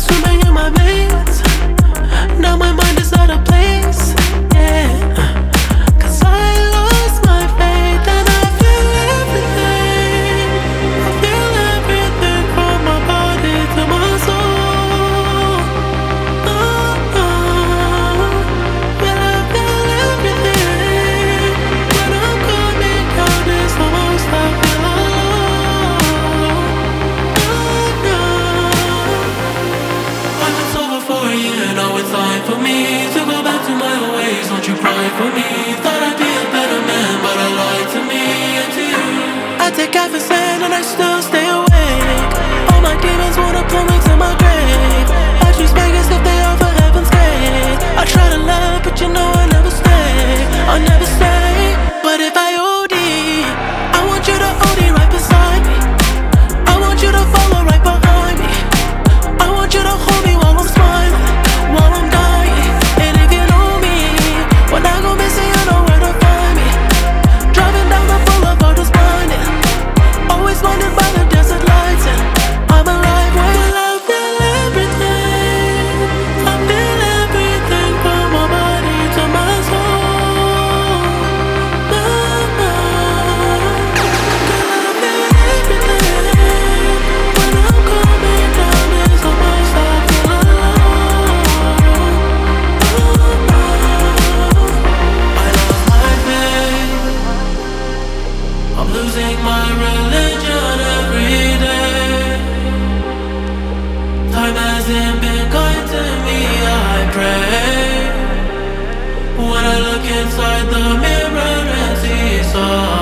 swimming in my veins. Now my mind is out of place, yeah. 'Cause I lost my faith and I feel everything. I feel everything from my body to my soul. Oh, oh. Well, I feel everything. When I'm coming down, it's the most I feel alone. Oh, no. If it's over for a year, now it's time for me to go back to my old ways. Don't you cry for me. Thought I'd be a better man, but I lied to me and to you. I take everything and I still stay awake. All my demons wanna pull me to my grave. I choose Vegas if they offer heaven's gate. I try to love, but you know I never stay. I'll never stay. But if I OD, I want you to OD right beside me. I want you to follow right behind me. I want you to hold me while I'm smiling, while I'm dying. And if you know me, when I go missing, you know where to find me. Driving down the boulevard is blinding, always blinded by the desert lights. And I'm alive when I feel everything. I feel everything from my body to my soul. Oh, oh. Girl, I feel everything. When I'm coming down, it's the most I feel alone. Oh, oh. I lost my faith. I'm losing my religion every day. Time hasn't been kind to me, I pray. When I look inside the mirror and see